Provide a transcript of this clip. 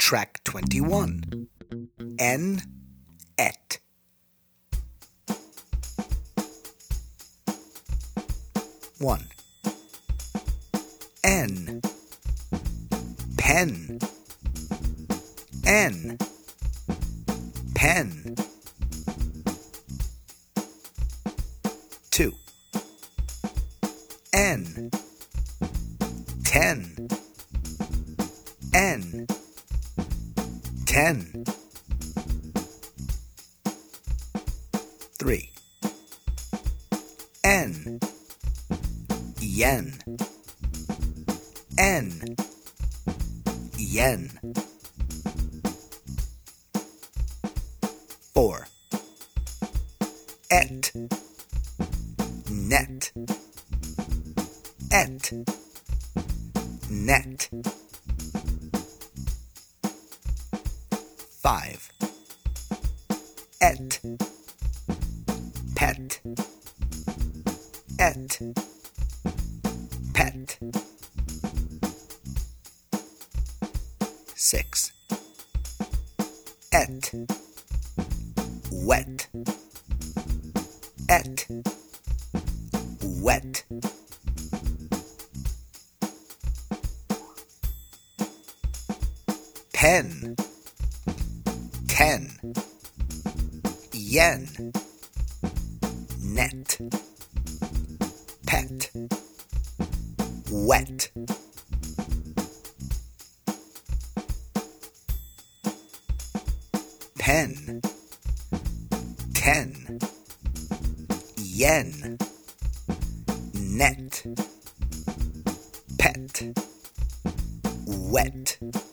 Track 21. En, et. 1. En, pen. En, pen. 2. En, ten. En, ten. 3. En, yen. En, yen. 4. Et, net. Et, net. 5. Et, pet. Et, pet. 6. Et, wet. Et, wet. 10. Ten. Yen. Net. Pet. Wet. Pen. Ten. Yen. Net. Pet. Wet.